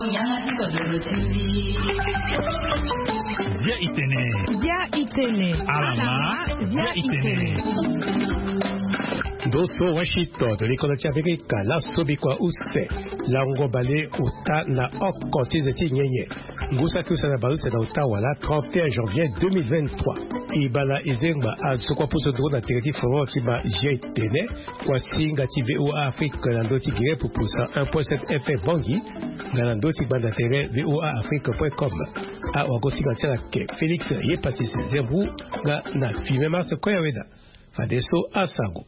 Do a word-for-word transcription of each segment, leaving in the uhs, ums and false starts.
Via itene. Via itene. Alama. Via itene. Doso Washington de l'école américaine la sobikwa use lango bale uta na oko tizeti nyenye ngusa kusa na balu na utawa la trente et un janvier deux mille vingt-trois ibala izengba azukwa puso do na teriti foro tiba jetene kwa singa ti V O A Afrique na ndoti gire pour pousa un point sept F M Bangui na ndoti banda tere V O A Afrique point com a wagosi ga ke Félix Yepasi Zembu ga na filme mars koyaweda fadeso asago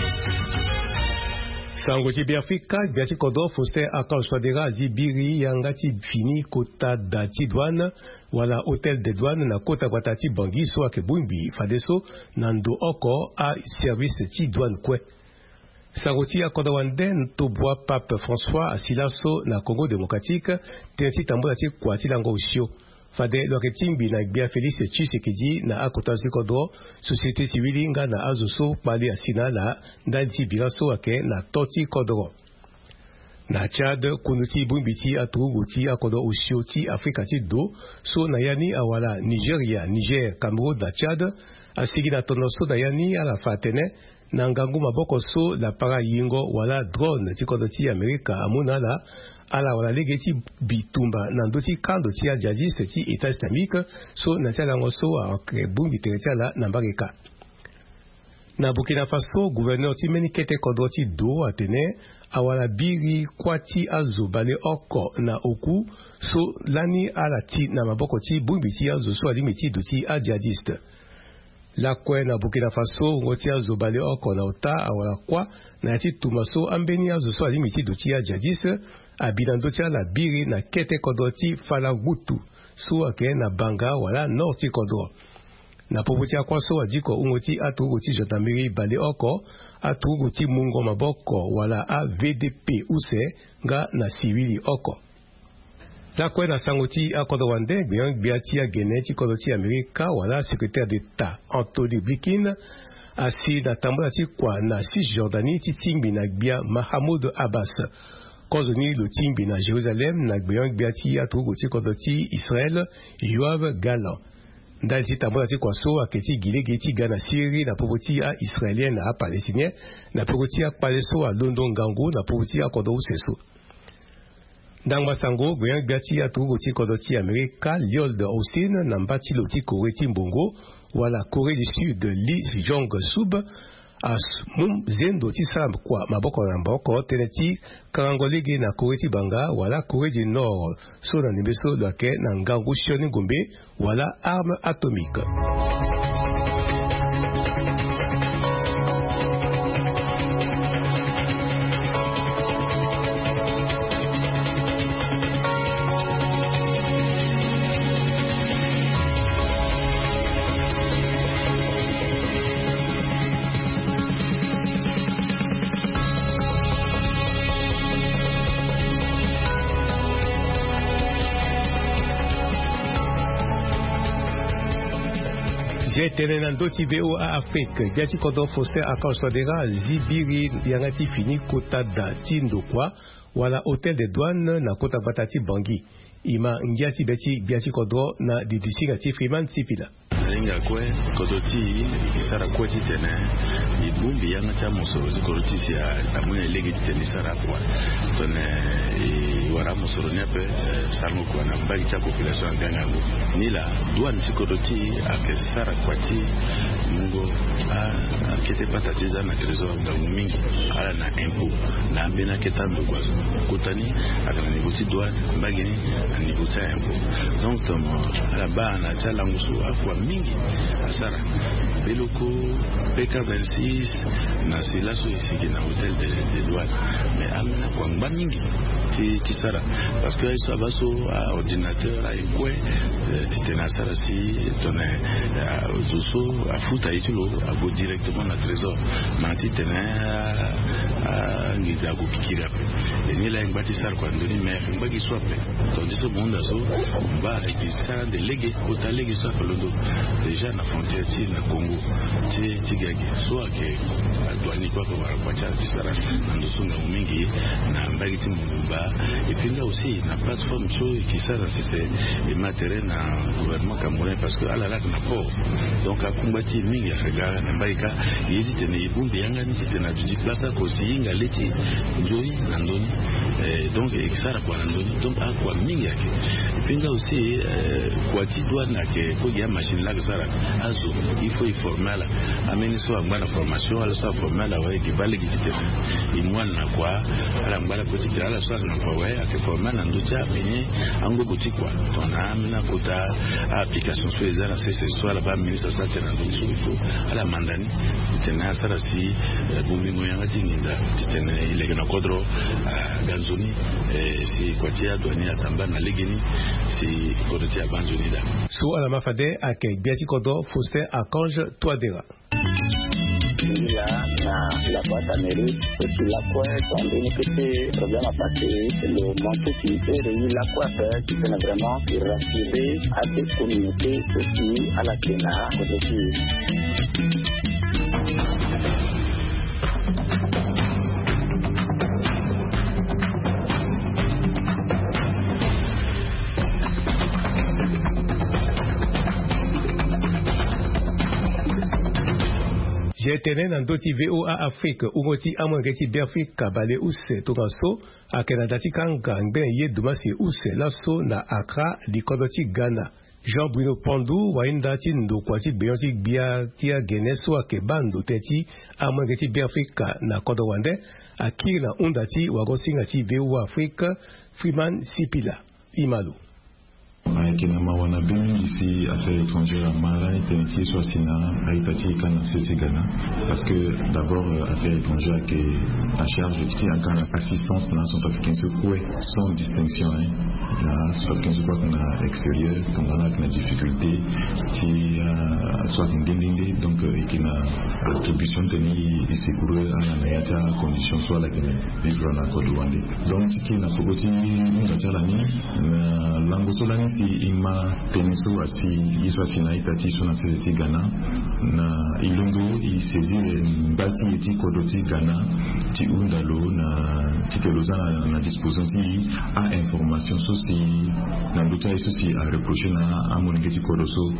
Sango ti Afrika biati kodo foster akal swadera zibiri yangati fini kota dati douane wala hôtel de douane na kota watati Bangui so akebumbi fadeso nando oko a service ti douane kwe. Sango ti akodo wanden to bois pape François asilaso na Congo démocratique tenti tambola ti kwati lango usio. Fade loketimbi na Bia Félix Tshisekedi na akota zikodo société civile nga na azuso pali asina la ndati bilaso ake na toti kodro na Tchad kunuti bumbiti atuguti akodo usioti Afrika ti do so na yani awala Nigeria Niger Cameroun na Tchad asigi na tonoso da yani ala fatene na ngangu maboko so la para yingo wala drone ti kodo ti Amerika amuna la ala wala legeti bitumba na ndoti kando ti ya jadiste ti État islamique so na tia lango so a bumbi teretia la na mbareka. Na Burkina Faso, gouverneur ti menikete kodo ti do atene awala biri kwati azo bale oko na oku so lani ala ti na maboko ti bumbi ti azo so alimiti do ti a jadiste. La kwe na Burkina Faso ngoti azo bale oko na ota awala kwa na ti tumaso ambeni azo so alimiti do ti a jadiste abinandotia la biri na kete kodoti falagutu so ake na banga wala norti kodro na popotia kwa so adiko ungoti atuguti jotamiri bale oko atuguti mungo maboko wala a V D P use nga na sivili oko la kwe na sangoti akodo wande biang biati ya geneti kodoti Amerika wala secrétaire d'État Anthony Blinken asi na tambola ti kwa na Cisjordanie ti timbi na bia Mahamoud Abbas kozoni lo timbi na Jérusalem na gbeyon gbeati atugo ti kodoti Israël Yoav Galan ndati tambola ti kwa so aketi gilege ti ga na Syrie na popoti a israélien na palestinien na popoti a paleso a London gango na popoti a kodo useso ndangba sango gbeyon gbeati atugo ti kodoti Amerika Lloyd Austin na mbati lo ti Corée ti mbongo wala Corée du Sud Lee Jong-sub as mum zendo ti sala kwa maboko na mboko teneti karangolege na Corée ti banga wala Corée du Nord so na nimbeso lake na ngangu shioni ngombe wala arme atomique. Jetene na ndoti V O A Afrique biati kodo foster akal swadera zibiri yangati fini kota da ti ndokwa wala hôtel de douane na kota batati Bangui ima ngiati beti biati kodo na didisinga ti Freeman Sipila Lenga kwe kodoti isara kwe titene ibumbi yanga cha musoro zikoroti sia amune legi titene isara kwa tone wara musoro nyepe sarmo kwa na mbagi cha population nganga ngo nila douane sikoroti akesara kwa ti mungo a akete patatiza na trésor ngangu mingi ala na impôt na mbena ketando kwa kotani akana niboti douane mbagi ni niboti impôt donc tomo la ba na cha langusu akwa mingi asara beloko P K vingt-six na silaso isiki na hôtel de, de douane mais amena kwa ngba mingi ti ti sara parce que ça va so a ordinateur a ikwe titena sara si tone zoso a futa itulo a go directement na trésor na titena a ngiza go kikira pe ni la ngba ti sara kwa ndoni mais ngba ki so pe to diso bonda so ba rekisa de lege kota lege sa kolondo déjà na frontière ti na Congo ti ti gagi soit que douane quoi que voilà quoi ti sara ndo sunga mingi na mbagi ti mumba et puis là aussi na plateforme so qui sara c'était les matériels na gouvernement camerounais parce que ala la na port donc akumbati mingi afega na mbagi ka yezi tene ibumbi yanga ni tena du place ko singa leti njoi na ndoni donc exara kwa ndoni donc akwa mingi yake et puis là aussi kwa ti douane na ke ko ya machine la sara azo il faut informer la ameni so ngana formation ala so former la wa ki bale ki tete et moi na kwa ala ngana ko ti ala so na kwa wa ake former na ndocha benye ango boti kwa on a amena kota application so ezara c'est ce soit la ba ministre sa tena ndoni so ala mandani tena sara si bumingo yanga tinginda tena ile na kodro ganzoni si kwa ti adwani atamba na legeni si kodoti abanzoni da so ala mafade ake biati kodo Faustin Archange Touadéra. Là, la boîte à mairie, et puis la quoi, quand on dit que c'est problème à passer, le manteau qui est réuni, la quoi faire, qui peut vraiment rassurer à des communautés aussi à la Kéna, au-dessus. J'ai tenu dans d'autres V O A Afrique, où moti amangeti Biafrique kabale use tokanso, a Canadati kangang ben ye dumasi use lasso na Accra likodoti Ghana. Jean-Bruno Pandou, waindati ndo kwati beyonti bia tia geneso ake bando teti amangeti Biafrique na Kodowande, akiri na undati wagosingati V O A Afrique, Freeman Sipila, Imalu. Aikina mawana bini ici affaires étrangères à Mara et Teneti Swasina Haïtati Kana Sesi Ghana parce que d'abord affaires étrangères qui à charge de Ghana assistance dans son africain secoué sans distinction hein là soit africain secoué qu'on a extérieur qu'on a une difficulté qui soit une dindindé donc et qui n'a attribution tenue ici pour à la meilleure condition soit la vivre en accord de donc qui n'a pas côté nous dans l'année langue solani ima teniso asi iswa sina itati sona sesi Ghana na ilungu isezile mbati eti kodoti Ghana ti undalo na titeloza na, na disposition ti a information sosi na luta sosi a reprocher na amoningeti kodoso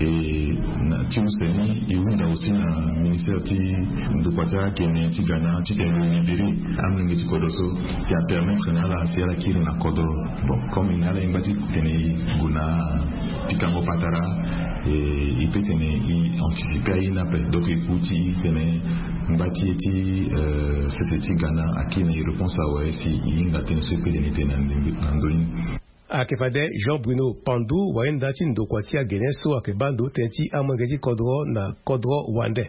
et na ti useni iunda aussi na ministère ti ndokwata kene ti Ghana ti kene libéré amoningeti kodoso qui a permettre na la sera kiri na kodo bon comme il a imbati kene guna pikango patara et il peut tenir anticiper il n'a pas donc écouter tenir mbati eti c'est c'est Ghana à qui il réponse à ouais si il n'a pas ce que il était dans ndolin akefade Jean-Bruno Pandou waendati ndokwatia geneso akebando tenti amangeti kodro na kodro wande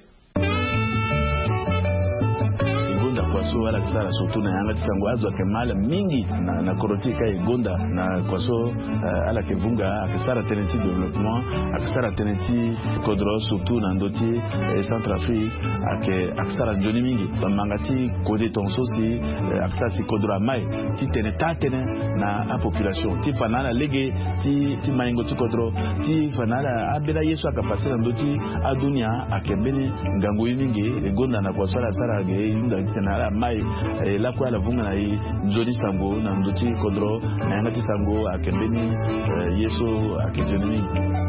kwaso wala kisara surtout na yanga tisango azo kemala mingi na na korotika igonda na kwaso uh, ala kevunga akisara tenenti development akisara tenenti kodro surtout na ndoti eh, Centrafrique ake akisara njoni mingi bamangati kode tonso si eh, akisara si kodro mai ti tene tatene na a population ti fanala lege ti ti maingo ti kodro ti fanala abela yesu akapasira ndoti adunia akembeni ngango mingi igonda na kwaso ala sara ge yunda tena mai la kwa la vunga na i nzoni sango na ndoti kodro na ngati sango akembeni yeso akejoni.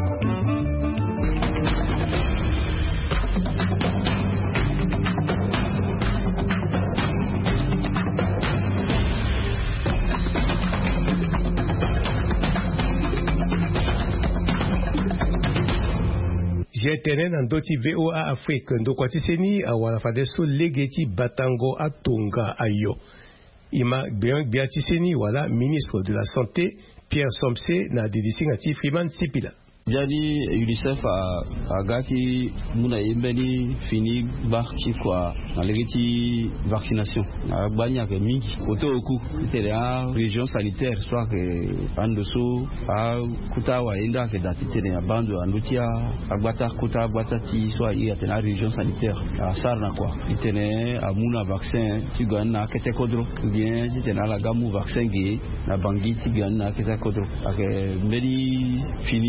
J'ai tenu dans d'autres V O A Afrique, ndokwati seni awala fadeso legeti batango atonga ayo. Ima biati seni wala ministre de la santé Pierre Somse na dedisingati Freeman Sipila. Jadi UNICEF a agaki muna imbeni fini barki kwa nalegeti vaccination agbanya ke mingi oto oku tele a région sanitaire soit que andoso a kutawa inda ke dati tele abando andutia agbata kuta agbata ti soit i atena région sanitaire a sarna kwa itene amuna vaccin ti ganna kete kodro bien itena la gamu vaccin ge na bangi ti ganna kete kodro ake mbeni fini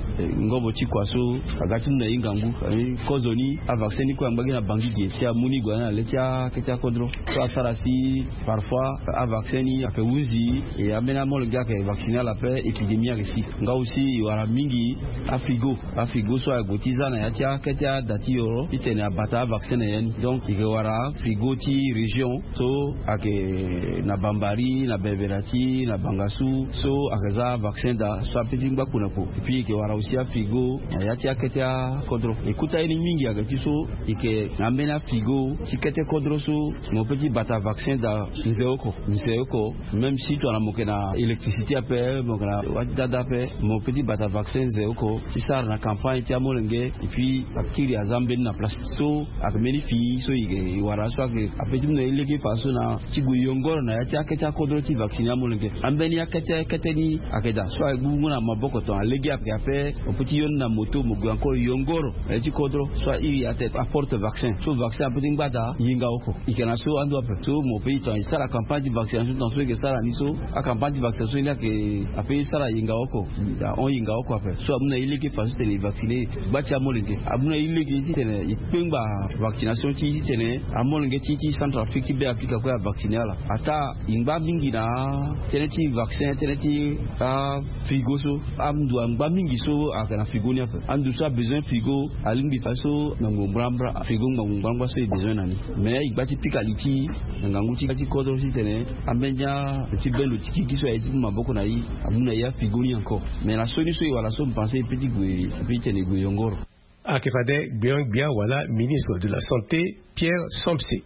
ngobo chi kwaso agati na ingangu kozoni a vaccin ni ko ambagi na bangi ge tia muni gwana le tia ketia kodro so atarasi parfois a vaccin ni a kewuzi et amena mo le gars que vacciner la paix épidémie risque nga aussi wala mingi afrigo afrigo so agotiza na yatia ketia dati yo itene abata vaccin yen donc il wala frigo ti région so ake na bambari na beberati na bangasu so akaza vaccin da so apeti ngba kuna ko et puis ke wala aussi afrigo yatia ketia kodro ekuta ini mingi agati so ike amena frigo ti ketia kodro so mon petit bata vaccin da nzeoko nzeoko même si tu as moke na électricité après moke na wadada après mon petit bata vaccin nzeoko ti sar na campagne ti amolenge et puis akiri azambe na place so akmeni fi so ige wara so ake apeti na ilege faso na ti guyongoro na ya ti aketa kodro ti vaccine amolenge ambeni aketa keteni akeda so agungu na maboko to alege après après on petit yon na moto mogu encore yongoro e ti kodro so iri ate apporte vaccin so vaccin apeti ngbada yinga oko ikena so ando après so mon pays to ça la campagne de vaccination dans ce que ça la niso la campagne de vaccination il y a que après ça la yinga oko on yinga oko après so amuna ilege faso te vacciner bati amolenge amuna ilege ti tene ipengba vaccination ti tene amolenge ti ti Centrafrique ti be Afrique ko vacciner la ata ingba mingi na tene ti vaccin tene ti a frigo so amdu angba mingi so akana frigo ni afa andu so besoin frigo alingi faso na ngombrambra frigo ngombrambra so besoin nani mais igbati pikaliti nganguti kati kodro si tene amenya ti belo ti ki so eti maboko na yi amuna ya frigo ni encore mais la solution wala so penser petit gwe petit tene gwe yongoro akifade bien bien wala ministre de la santé Pierre Sompsé.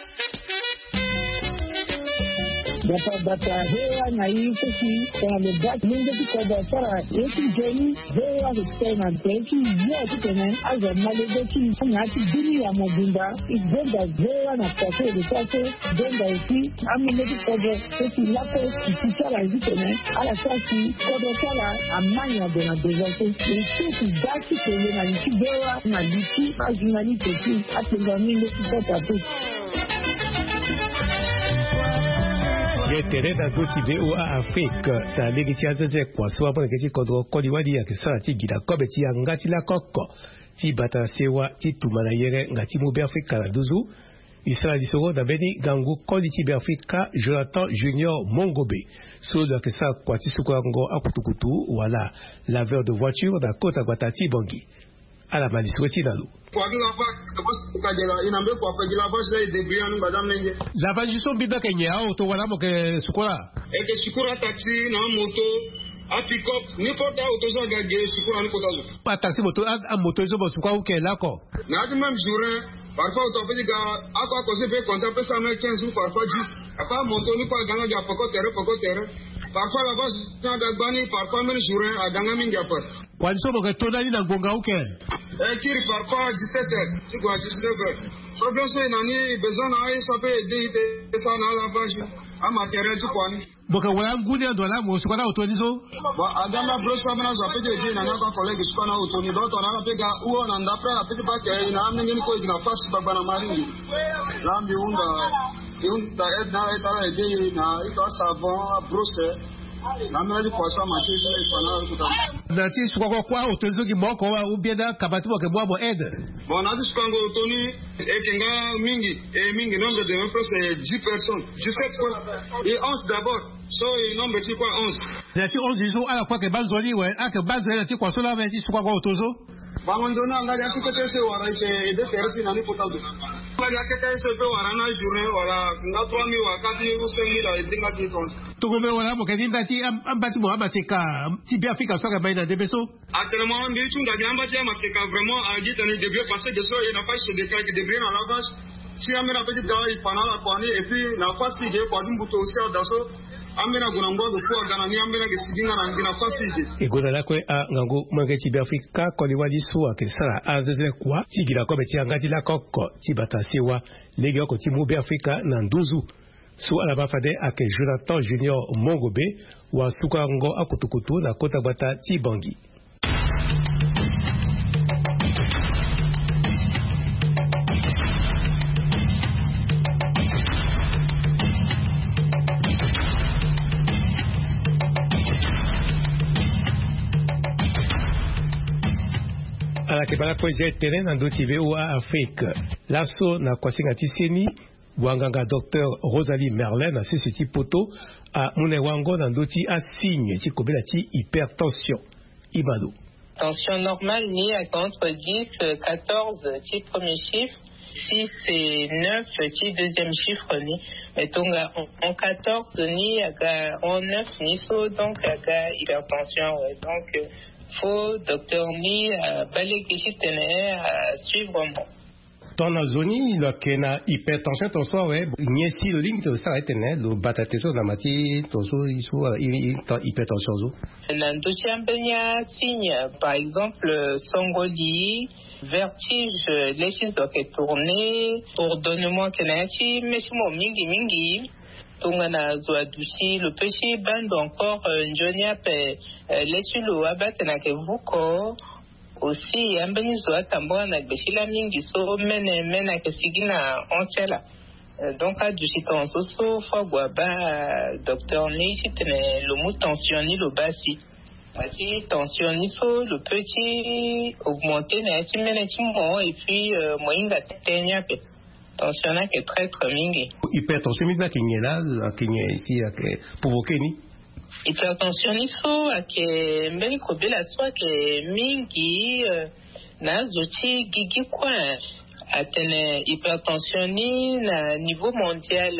Bata bata hewa na hii kuki kwa mbaki mungu kwa basara eti jeni hewa kutena teki ya kutena aza malebeki ngati dini ya mobimba igenda hewa na kwa de sase denda eti amene kwa eti lapo kitara zitene ala sasi kwa sala amanya de na dezato eti daki kele na nchi hewa na liki ajinali teki atengani kwa tatu yetere da doti V O A Afrique ta legitia zeze kwa so abon ke ti kodro kodi wadi ya ke sara ti gida ko be ti ngati la kokko ti bata sewa ti tumana yere ngati mo be Afrika la duzu Israël disoro da beni gangu kodi ti be Afrika Jonathan Junior Mongobe so da ke sa kwa ti sukango akutukutu wala laveur de voiture da kota gwatati bongi ala mali sweti dalu lavage du son biba kenya auto wala mo ke sukura e ke sukura taxi na moto a pick up ni porta auto so ga ge sukura ni kota pa taxi moto a moto so bo sukwa uke lako na di même jour parfois auto pe ga akwa ko se pe compter pe ça mais quinze ou parfois dix apa moto ni pa ganga ja poko terre poko terre parfois la base na ga bani parfois même jour a ganga minga pa kwa so mo ke tona ni na ngonga uke e kiri parfois dix-sept heures tu vois dix-neuf heures problème c'est nani besoin na ai ça peut aider ça na la page a matériel tu quoi ni boka wala nguni ndo la mo sukana auto ni so ba agama bro so bana zo pe je na na kwa collègue sukana auto ni do to na pe ga uo na ndapra na pe ba ke ina amne ni ko ina fast ba bana maringi lambi unda unda edna etala ide na ito savon brosse na meli kwa sa ma tisi ifana kuta na ti sukako kwa auto zo ki moko wa ubieda kabati boke bwa bo aide bon na ti sukango auto ni ekenga mingi e mingi nombre de personnes dix personnes jusqu'à quoi et onze d'abord so e nombre ti kwa onze na ti onze zo ala kwa ke bazoli we ake bazoli na ti kwa so la me ti sukako auto zo bangondo na ngali akite se wara ke de teresi na ni potado ngali akite se pe wara na journée wala nga trois mille wa quatre mille ou cinq mille a dinga ti ton tugome wala mo ke dinda ti ambati mo amaseka ti bi Afrika so ka baina de beso actuellement ndi tunda gamba ti amaseka vraiment a dit tane de bien passer de so et na pas se déclarer de bien à l'avance si amena petit gars il pana la kwani et puis na fasi de kwa dimbuto aussi daso amena guna ngozo kwa gana ni amena ke sidinga na ngina fasije igona lakwe a ngango mange ti bi Afrika ko liwadi so ke sara azeze kwa ti gira ko be ti angati la kokko ti batasewa legi ko ti mu bi Afrika na nduzu so ala bafade ake Jonathan Junior Mongobe wa sukango akutukutu na kota bata ti bangi ala ke bala poesia tene na ndoti veo a Afrique laso na kwasinga tiseni wanganga docteur Rosalie Merlin na sisi ti poto a mune wango na ndoti a signe ti kobela ti hypertension Imalo. Tension normale ni à entre dix quatorze ti premier chiffre, six et neuf ti deuxième chiffre ni, mais donc en quatorze ni en neuf ni so donc aga hypertension ouais. Donc faut docteur ni balé ki ci tene à suivre moi. Dans la zone la kena hypertension to so ouais ni si le link to ça etene lo batate so na mati to so iso hypertension zo. Na ndochi ambenya signe par exemple songoli, vertige, les choses qui tourner, ordonnement kenati, mais mo mingi mingi. Tongana zo adouci le petit band encore njonia pe lesulo abate na ke vuko aussi ambeni zo atambo na beshila mingi so mene mena ke sigina onchela donc adouci ton so so fogwa ba docteur ni sitene le mot tension ni le basi basi tension ni so le petit augmenter na ti mene ti mo et puis moinga tenya pe tension na ke très très mingi hypertension mina kinyela kinye ici ke provoquer ni hypertension ni so ke mbeni kobela so ke mingi na zoti gigi kwa atteint hypertension ni na niveau mondial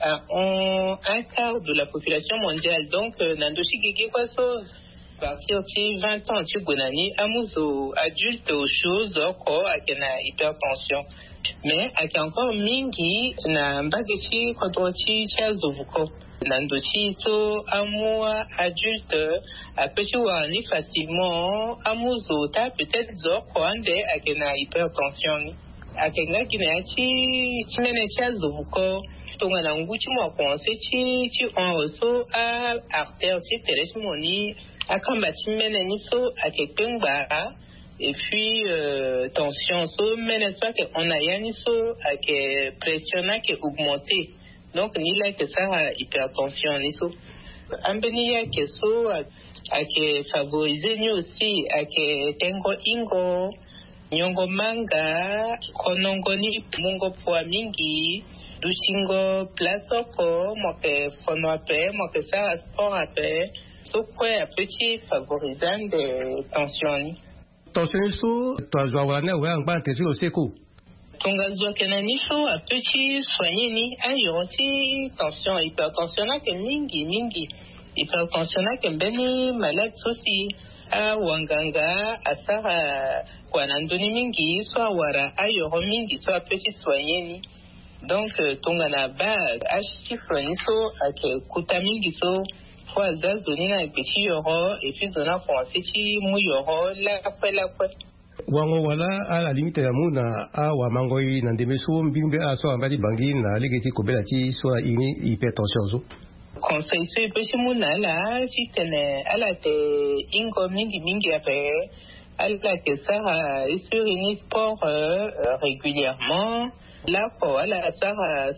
en un quart de la population mondiale donc na ndoshi gigi kwa so à partir de vingt ans tu gonani amuzo adulte aux choses ko akena hypertension mais ake encore mingi na mbageti kodoti chazovuko na ndochi so amua adulte apeti wani facilement amuzo ta peut-être zoko ande ake na hypertension ake ngaki na chi chimene chazovuko tonga na nguchi mo konse chi chi on so a artère ti teresmoni akamba chimene ni so ake pengba. Et puis euh, tension so mene so que on a yani so que pression qui augmenté donc ni là que ça hypertension ni so ambeni ya que so que favoriser ni aussi que tengo ingo nyongo manga konongo ni mungo poa mingi duchingo place ko mo que fono ape mo que ça sport ape so quoi petit favorisant de tension ni tension so to zo wana we an ban te so seko tonga zo kenani so a petit soigner ni ayo ti tension hypertension na ke mingi mingi hypertension na ke beni malade sosi a wanganga asara kwa nandoni mingi so wara ayo mingi so a petit soigner ni donc tonga na ba a chiffre ni so a ke kuta mingi so fois zazoni na petit euro et puis zona français ti mu euro la kwa la kwa wango wala à la limite ya muna a wa mangoi na ndemeso mbimbe a so ambali bangi na legeti kobela ti so ini hypertension zo conseil so petit muna la ti tene ala te ingo mingi mingi ape ala ke ça sur une sport euh, régulièrement là pour ala ça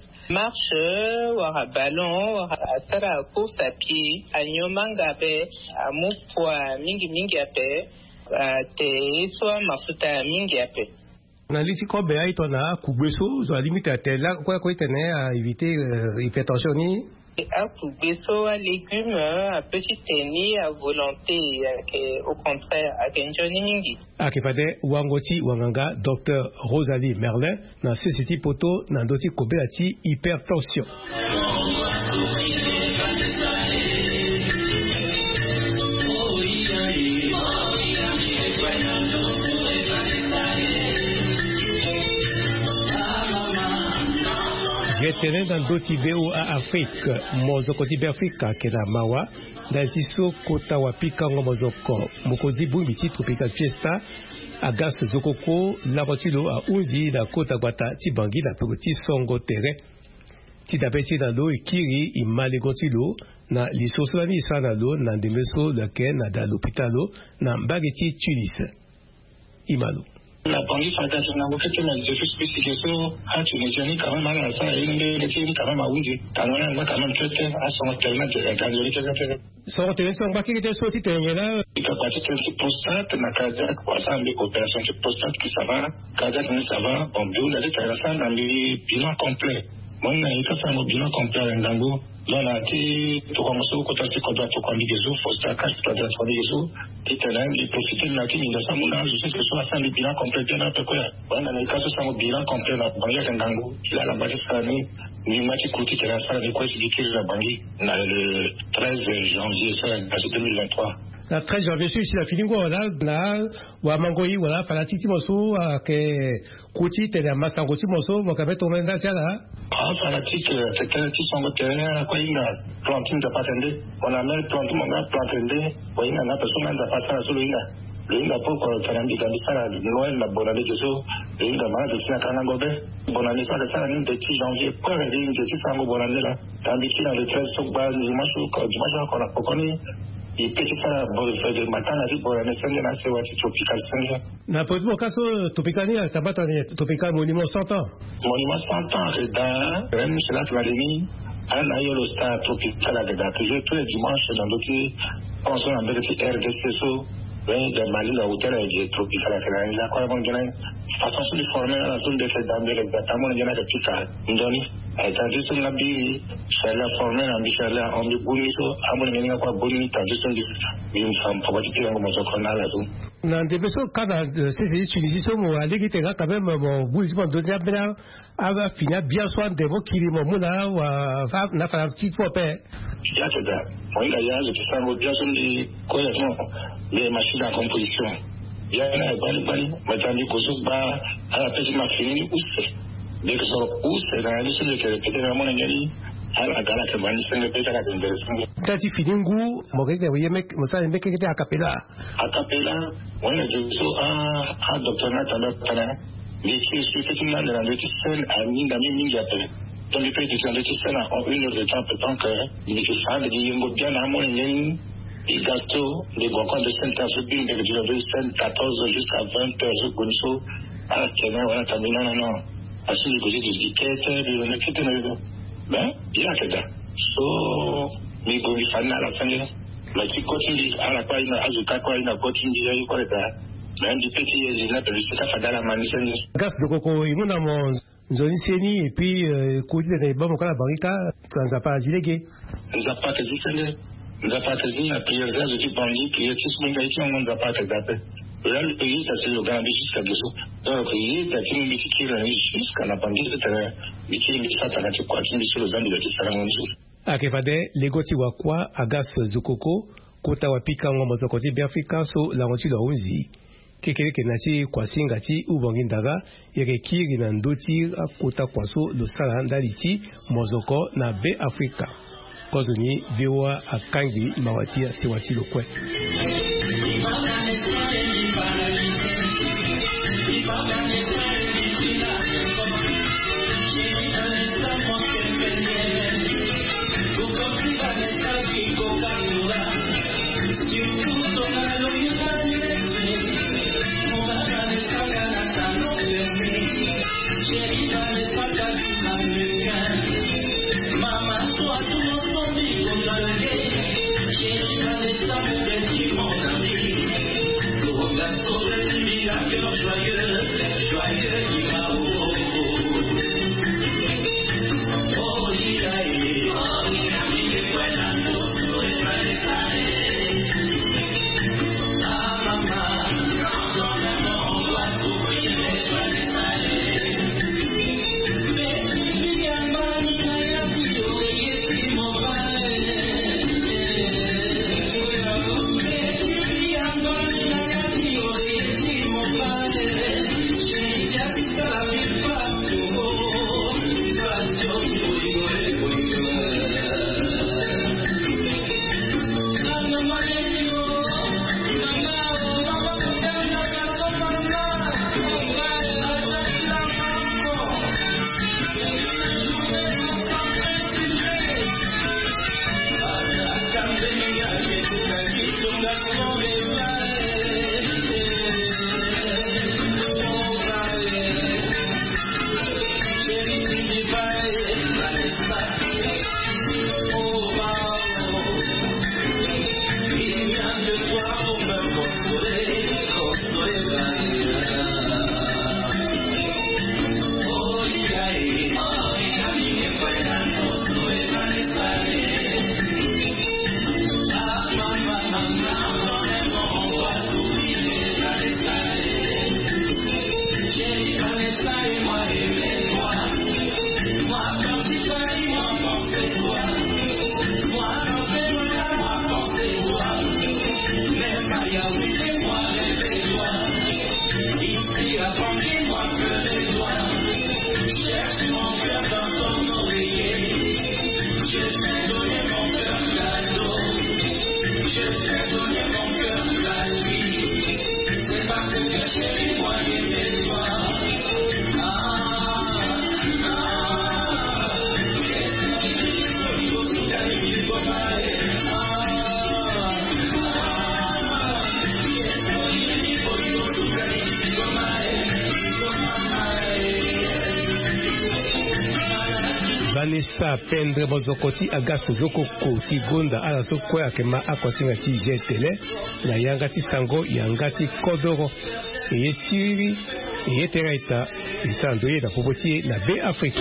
marche wara ballon wara sara course à pied anyomanga pe amupwa mingi mingi ape te so mafuta mingi ape na liti ko be ai to na kugbeso zo limite atela kwa ko tene à éviter euh, hypertension ni à kugbeso à légumes à petit tenni à volonté au contraire à kenjoni mingi akipade wangoti wanganga docteur Rosalie Merlin na société poto na ndoti kobela ti hypertension Jetene dans d'autres vidéos à Afrique, mozoko di Afrika kena mawa, daziso kota wapika ngomozoko, mokozi bumbi ti tropical fiesta, agas zokoko, labotilo a unzi la kota guata ti bangi la petit songo tere, ti dabeti na lo ikiri imale gotilo, na lisosolani sana lo, na ndemeso lake na da l'hôpitalo, na mbageti Tunis. Imalo. La Bangi Fata Tunango Ketema, je suis spécifié sur un Tunisien quand même à la salle et une métier quand même à Oundi. Quand on a quand même traité à son terme de la galerie qui a fait. Son téléphone, qui était sorti, tu es là. Il a pas été un prostate, na cardiaque, pour ça, une opération de prostate qui ça va, cardiaque, ça va, on peut aller faire ça dans le bilan complet. Moi, il y a un bilan complet à Ndango. Là, on a dit, tout comme ça, quand tu as tout comme les autres, faut se faire cacher, tu as fait les autres, tu es là, il profite de la team, il y a ça, mon âge, je sais que soit ça, le bilan complet, bien à peu près. On a les cas, ça, le bilan complet, la banque à Ndango, il a la base de sa année, lui, moi, qui coûte, il a ça, avec quoi, c'est qui la banque, le treize janvier, deux mille vingt-trois. Le treize janvier, si la fini quoi là, là, ou à Mangoï, voilà, fallait titi mosso, que Kouti, t'es là, matin, Kouti mosso, mon cabet, ton mandat, là. Ah, fanatique, c'était un petit son de terrain, quoi, il a planté, il n'a pas attendu. On a même planté, on a planté, oui, il a personne, il n'a pas ça, sur lui, lui, il n'a pas, quand on a dit, quand ça, Noël, la bonne année de ça, lui, il a mal, c'est un canard gobé. Bonne année, ça, c'est ça, une petite janvier, quoi, il y a une petite sango bonne année, là. Tandis qu'il a le treize, so, bah, dimanche, dimanche, on a pas connu. Il peut faire le matin, la vie pour la naissance de la C O H tropical cinq. Na po mo kaso tropical ni tabata ni tropical monument cent ans. Monument cent ans reda, même c'est là que va venir un aéro star tropical à Gada. Toujours tous les dimanches dans d'autres pensons en belle petite R D C S O. Oui, de Mali, la hôtel est tropical à Gada. Il a quoi bon gagner? Façon sur les former la zone de fait d'amber exactement il y en a des pica. Ndoni. Tandis que la bille, c'est la formule en Bichala, on dit Buniso, à mon avis, quoi, Buni, tandis que une femme, pour voir comment on se connaît à la zone. Dans des personnes, quand c'est Tunisie, on a dit que quand même, mon bouillissement de Diabla avait fini bien soin de vos qui m'ont mouna ou à la femme petite fois paix. Il y a que ça. Moi, il y a, je sais pas, bien sûr, complètement, les machines à composition. Il y a un bali bali, madame Kosoba, à la petite machine, où c'est? Dès que ça repousse, c'est dans la liste de répéter vraiment la nuit. À la gala que va nous répéter la intéressante. T'as dit Finingu, mon gars, vous voyez, mec, ça, mec, qui était à Capella. À Capella, on a dit ça à à docteur Nathalie Tana. Les qui sont effectivement dans la notice à Ninga Minga. Dans les pays de la notice en une heure de temps, peut-être que les gens de Yingo bien à mon ennemi. Les gâteaux, les bois de Saint-Azubin, de Saint quatorze jusqu'à vingt heures, je connais ça. À la Kenya, on a terminé, non, non. Así que yo dije que te no que te no ben ya queda so mi go mi fana la sangre la chico tindi ala kwa ina azuka kwa ina ko tindi ya ko da ben di petit ya na de sika fadala manisani gas de coco imuna mo nzoni seni et puis ko di de ba mo kala barika sans pas dilégué za pas que zisene za pas que zina prière de du bandi qui est tout mon gaïti on za pas que d'ape. Là, le pays, ça s'est organisé jusqu'à deux jours. Donc, le pays, ça a été mis jusqu'à la pandémie, c'est-à-dire, il y a eu ça, ça a été quoi, qui sur les amis de Tissarangonzo. À Kevade, les Goti Wakwa, Agas Zukoko, Kota Wapika, Ngomozokoti, Biafrika, so, la route de Ronzi, Kekele Kenati, Kwasingati, Ubangindaga, Erekiri, Nandoti, Kota Kwaso, le Sarandaliti, Mozoko, na B Afrika. Kozoni, Vewa, Akangi, Mawati, Sewati, le Kwe. Joyeux, joyeux, joyeux, Vanessa Pendre Bozokoti Agas Zokoko Tigonda ala sokwe akema akosinga ti jetele na yangati sango yangati kodoro eye siri eye teraita isandoye na poboti na B Afrika.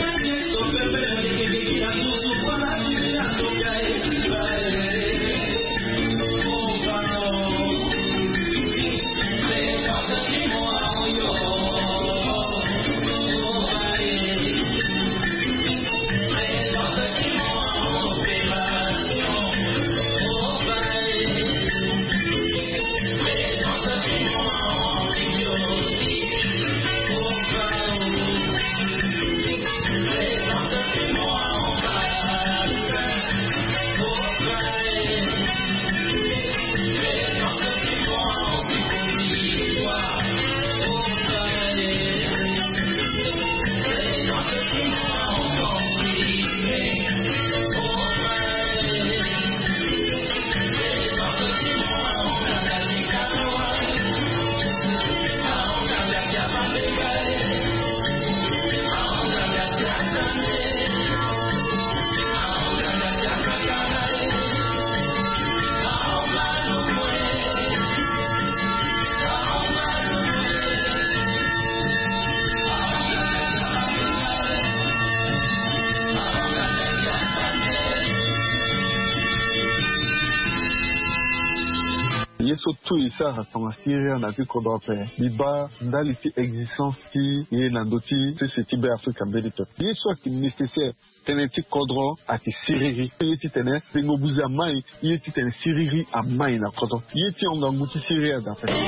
Tout ça rassemble Syria na tiko dope biba ndali ti existence ti ye nandoti te se tibe Afrika mbelito ye so ki nécessaire teneti kodro ati siriri ye ti tene pengo buza mai ye ti tene siriri a mai na kodro ye ti onga nguti Syria da fe.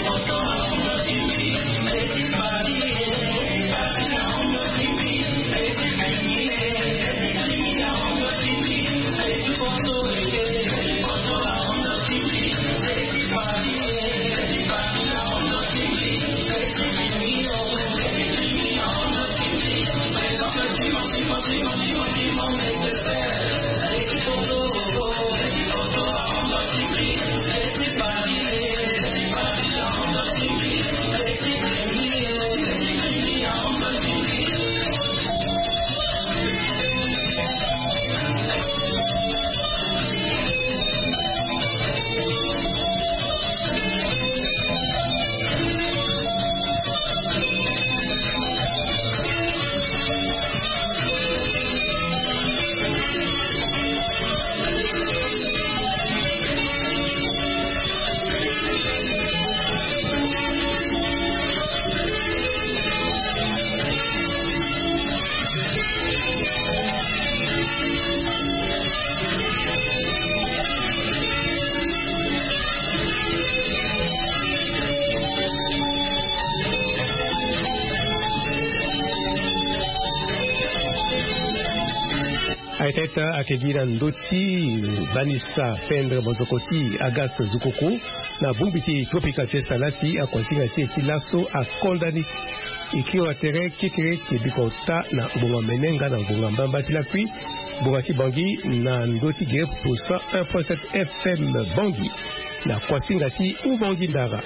Aiteta akegina ndoti Vanessa Pendre Bozokoti Agas Zukoko na bumbiti Tropical Fiesta lasi akwasinga ti laso akondani ikiwa tere kikere kibikota na bonga menenga na bonga mbamba ti lapui bonga ti bangi na ndoti gere pour cent un point sept F M bangi na kwasinga ti ubangi ndara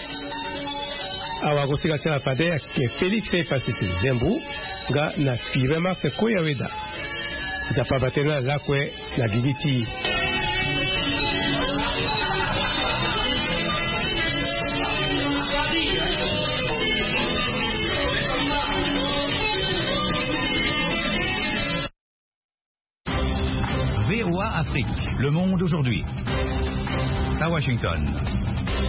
awa kosinga ti rapade ke Felix Pasisi Zembu nga na five mars koyaweda zapabatena lakwe na gigiti. V O A Afrique, le monde aujourd'hui. À Washington.